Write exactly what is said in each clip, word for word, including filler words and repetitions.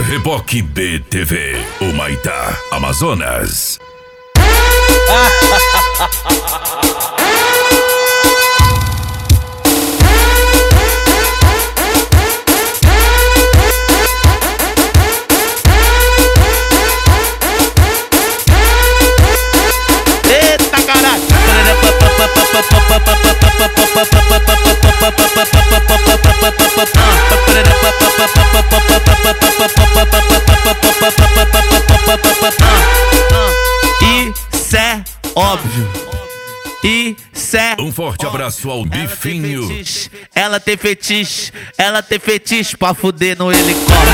Reboque B T V, Humaitá, Amazonas. Eita caralho! Isso é óbvio. Isso é Um forte abraço ao Bifinho. Ela tem fetiche, ela tem fetiche pra fuder no helicóptero.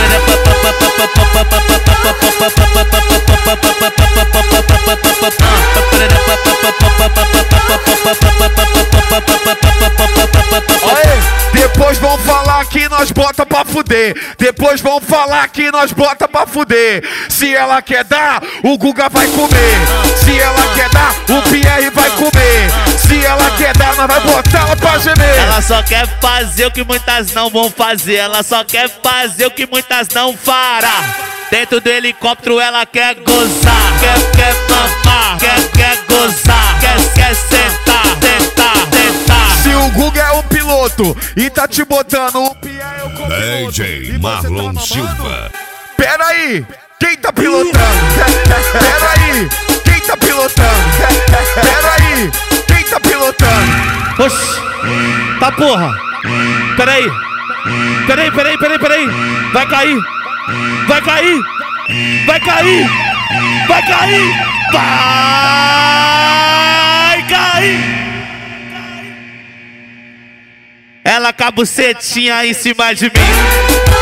Depois vão falar que nós bota pra fuder. Depois vão falar que nós bota pra fuder. Se ela quer dar, o Guga vai comer. Se ela quer dar, o Pierre vai comer. Se ela quer dar, nós vai botar ela pra gemer. Ela só quer fazer o que muitas não vão fazer. Ela só quer fazer o que muitas não fará. Dentro do helicóptero ela quer gozar. Quer, quer mamar, quer, quer gozar. Quer, quer sentar, tentar, tentar. Se o Guga é o piloto e tá te botando, o Pierre é o copiloto. D J Marlon Silva. Pera aí, quem tá pilotando? Pera aí, quem tá pilotando? Pera aí, quem tá pilotando? Oxi, tá porra. Peraí, peraí, peraí, peraí, peraí. Vai cair, vai cair, vai cair, vai cair, vai cair. Ela com a bucetinha em cima de mim.